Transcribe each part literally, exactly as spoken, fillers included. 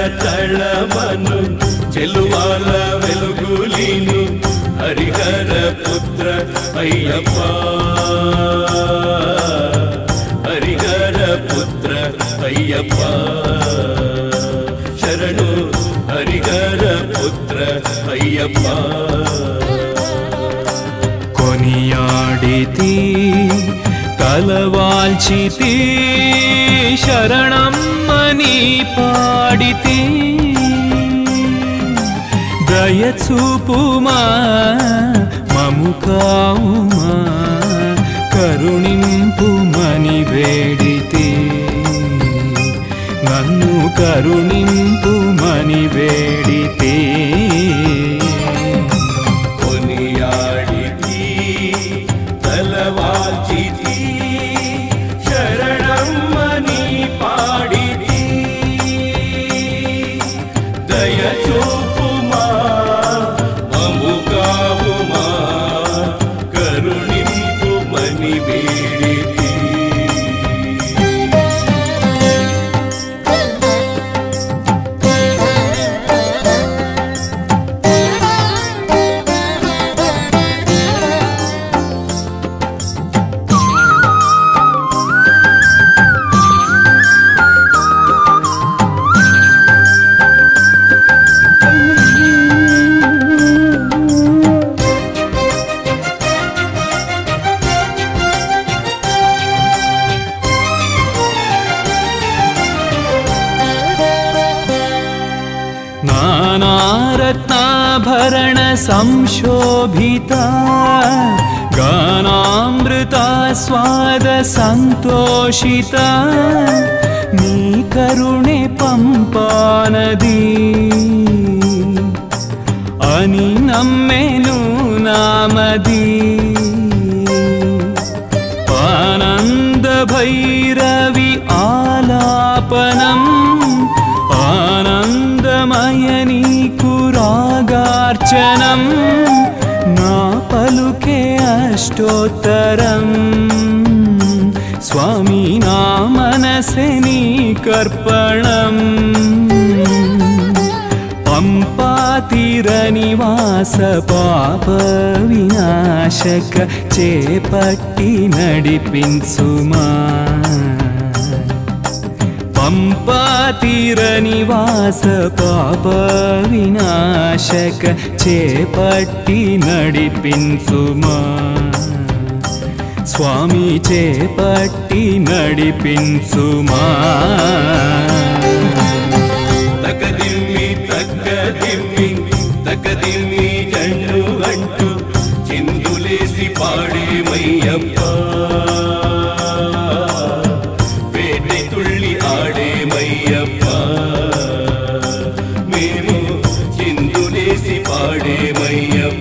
తళమను చెలువాల వెలుగులీను హరిహర పుత్ర అయ్యప్ప హరిహర పుత్ర అయ్యప్ప శరణు హరిహర పుత్ర అయ్యప్ప కొనియాడితి తలవాల్చితి శరణమ్మని పాడితి దయచూపుమా మము కావుమా కరుణింపుమని వేడితి నన్ను కరుణింపుమని వేడితి కొనియాడితి తలవాల్చితి శరణమ్మని పాడితి దయచూపుమా మము కావుమా కరుణింపుమని వేడితి नानारत्नाभरण संशोभिता गानामृता स्वाद संतोषिता नी करुणे पंपानदी अनि नम्मेनु नामदी आनंद भैरवी आलापनम आनंदमयनी कुरागार्चनम ना पलुके अष्टोत्तरम स्वामी ना मनसे नी कर्पणम पंपातीरनिवास पाप विनाशक चेपट्टी नडिपिंचुमा पंपातीरनिवास पाप विनाशक चेपट्टी नडिपिंचुमा स्वामी चेपट्टी नडिपिंचुमा तकदिम्मी तकदिम्मी तकदिम्मी जंडु अंटू चिंदुलेसी पाडे मय्यप्प पेटे तुल्ली आडे मय्यप्प मेरू चिंदुलेसी पाडे मय्यप्प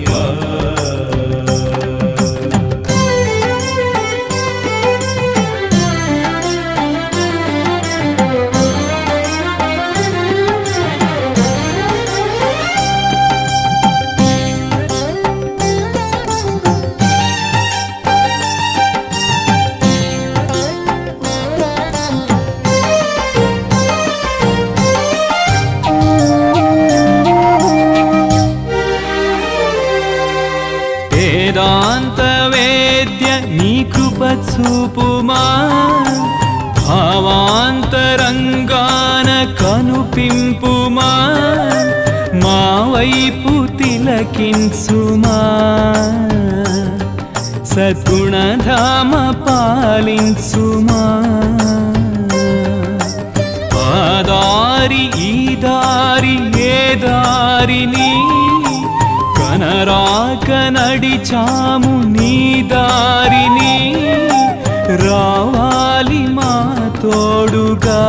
वेदांत वेद्य नी कृपचूपुमा भावांतरंगान कनुपिंपुमा मा వైపు తిలకించుమా సద్గుణధామ పాలించుమా ఆ దారి ఈ దారి ఏ దారిని కనరాక నడిచాము నీ దారిని రావాలి మా తోడుగా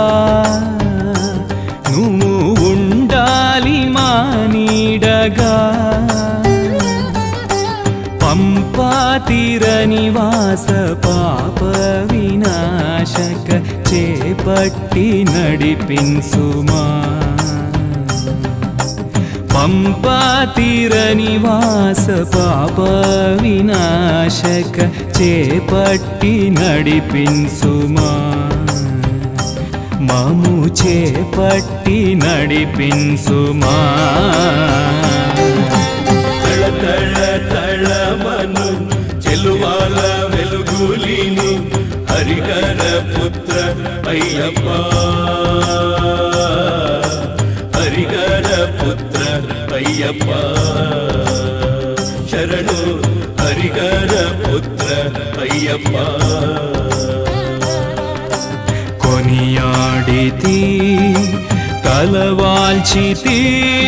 నువ్వు ఉండాలి మా నీడగా పంపాతీరనివాస పాప వినాశక చేపట్టి నడిపించుమా పంపాతీరనివాస పాప వినాశక చేపట్టి నడిపించుమా మము చేపట్టి నడిపించుమా. తళ తళ తళమను చెలువాల వెలుగులిను హరిహర పుత్ర అయ్యప్ప, హరిహర పుత్ర అయ్యప్ప శరణు, హరిహర పుత్ర అయ్యప్ప. కొనియాడితి తలవాల్చితి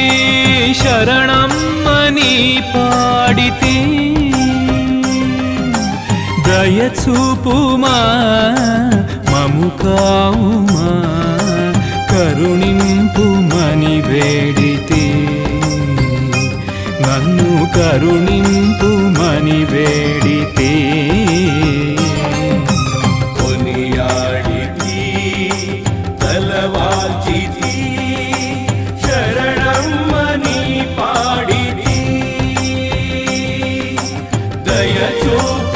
శరణమ్మని పాడితి, దయచూపుమా మము కావుమా కరుణింపుమని వేడితి, నన్ను కరుణింపుమని వేడితి. కొనియాడితి తలవాల్చితి శరణమ్మని పాడితి, దయచూపు